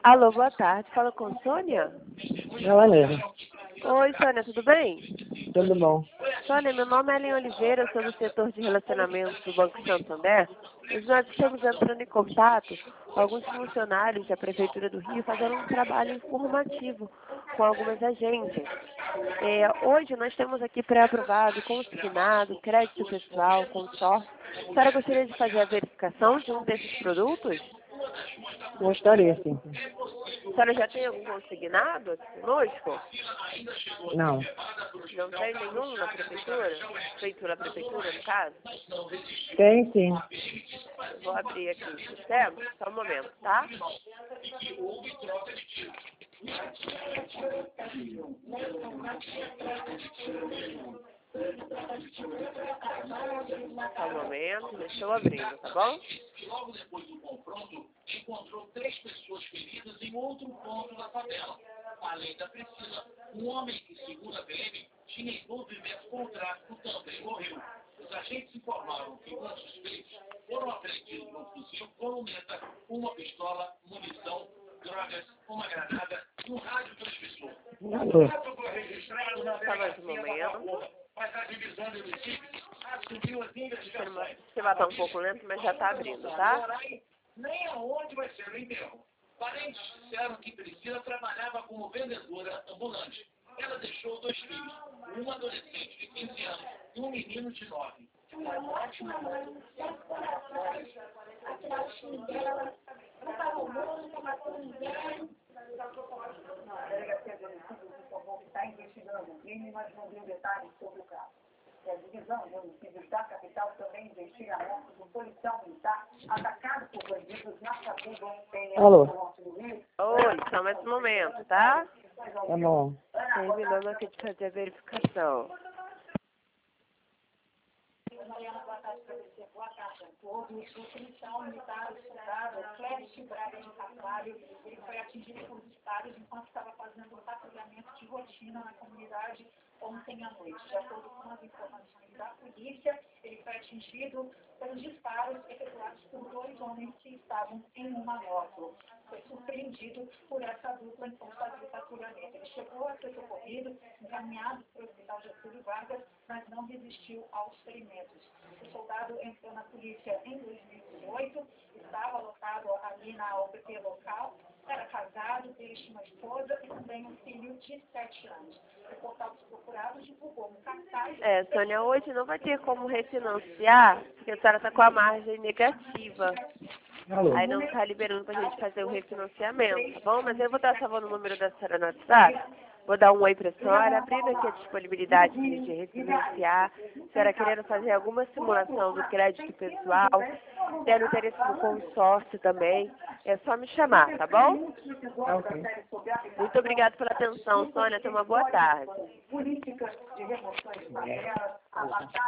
Alô, boa tarde. Fala com Sônia? Ela mesmo. Oi, Sônia, tudo bem? Tudo bom. Sônia, meu nome é Ellen Oliveira, eu sou do setor de relacionamentos do Banco Santander. E nós estamos entrando em contato com alguns funcionários da Prefeitura do Rio fazendo um trabalho informativo com algumas agências. Hoje nós temos aqui pré-aprovado, consignado, crédito pessoal, consórcio. A senhora gostaria de fazer a verificação de um desses produtos? Gostaria, sim. A senhora já tem algum consignado aqui conosco? Não. Não tem nenhum na prefeitura? Feito pela prefeitura, no caso? Tem, sim. Vou abrir aqui o sistema, só um momento, tá? Só um momento, deixa eu abrindo, tá bom? Logo depois do confronto, encontrou 3 pessoas feridas em outro ponto da favela. Além da Priscila, um homem que, segundo a PM, tinha envolvimento com o tráfico também morreu. Os agentes informaram que os suspeitos foram apreendidos num fuzil com luneta, uma pistola, munição, drogas, uma granada e um rádio transmissor. Alô. Só mais um momento. Mas a divisão de homicídios assumiu as investigações. Você vai estar um pouco lento, mas já tá abrindo, tá? Nem aonde vai ser o enterro. Parentes disseram que Priscila trabalhava como vendedora ambulante. Ela deixou 2 filhos, uma adolescente de 15 anos e um menino de 9. Uma ótima mãe, 7 corações, atirar o time dela, não pagou bolsa, não matou ninguém. A delegacia de homicídios informou que está investigando o crime, mas não deu detalhes sobre o caso. E a divisão de homicídios da capital também investiga a morte de um policial militar atacado por bandidos na Sabuga, em Alô. norte do Rio. Oi, só mais um momento, tá? Tá bom. Terminando aqui de fazer a verificação. Mariana, boa tarde para você. Boa tarde a todos. O policial militar, o soldado Clécio Braga de Carvalho, ele foi atingido por disparos enquanto estava fazendo um patrulhamento de rotina na comunidade ontem à noite. De acordo com as informações da polícia, ele foi atingido pelos disparos efetuados por 2 homens que estavam em uma moto. Foi surpreendido por essa dupla enquanto fazia o patrulhamento. Ele chegou a ser socorrido, encaminhado para o hospital Getúlio Vargas, mas não resistiu aos ferimentos. O soldado entrou na polícia em 2018, estava alocado ali na UPP local, era casado, teve uma esposa e também um filho de 7 anos. O portal dos procurados divulgou um cartaz... Sônia, hoje não vai ter como refinanciar, porque a senhora está com a margem negativa. Alô. Aí não está liberando para a gente fazer o refinanciamento, tá bom? Mas eu vou estar salvando o número da senhora no WhatsApp. Vou dar um oi para a senhora, abrindo aqui a disponibilidade para a gente refinanciar. A senhora querendo fazer alguma simulação do crédito pessoal, tendo interesse no consórcio também, é só me chamar, tá bom? Ok. Muito obrigada pela atenção, Sônia. Tenha uma boa tarde. Políticas de remoções de favelas,